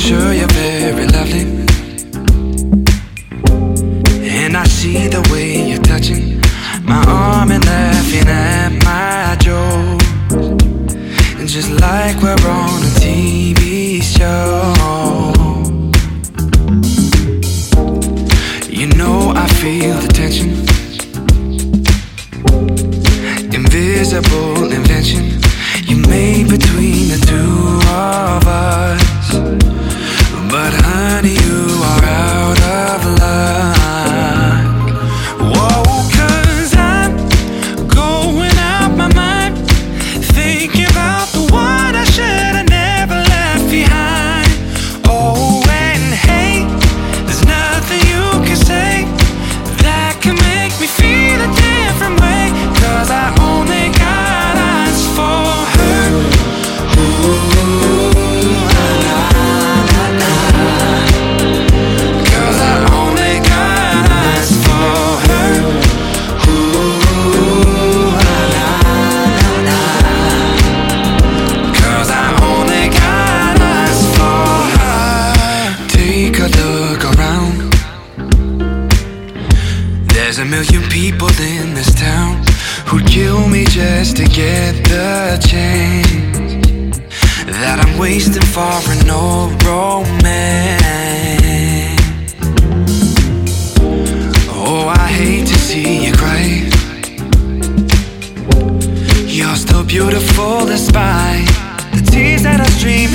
sure you're very lovely, and I see the way you're touching my arm and laughing at my jokes. And just like we're on a TV show, you know I feel the tension, invisible invention you made between the two of us. But honey, you are out of luck. Whoa, 'cause I'm going out my mind, thinking about the one I should have never left behind. Oh, and hey, there's nothing you can say that can make me feel a different way, 'cause I only got eyes for her. Ooh, la, la, la, la. 'Cause I only got eyes for her. Ooh, la, la, la, la. 'Cause I only got eyes for her. Take a look around. There's a million people in this town who'd kill me just to get the chance that I'm wasting for an old romance. Oh, I hate to see you cry. You're still beautiful despite the tears that I stream